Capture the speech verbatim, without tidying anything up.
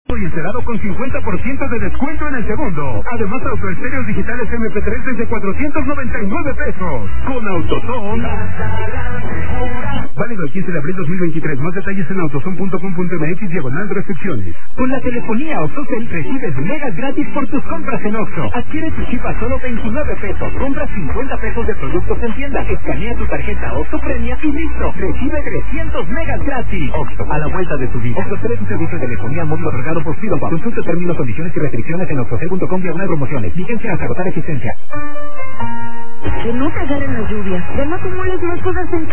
y encerado con cincuenta por ciento de descuento en el segundo. Además, autoestéreos digitales eme pe tres desde cuatrocientos noventa y nueve pesos. Con AutoZone. Válido el quince de abril dos mil veintitrés. Más detalles en autozone punto com punto eme equis diagonal restricciones. Con la telefonía OXXOCEL recibes megas gratis por tus compras en Oxxo. Adquiere tu chip a solo veintinueve pesos. Compra cincuenta pesos de productos en tienda. Escanea tu tarjeta Oxxo Premia y listo. Recibe trescientos megas gratis. Oxxo, a la vuelta de tu vida. OXXOCEL es un servicio de telefonía móvil otorgado por Fidoba. Consulta términos, condiciones y restricciones en oxxocel punto com diagonal promociones. Vigencia hasta agotar existencia. Que no te agarren las lluvias. Ya no acumules más cosas en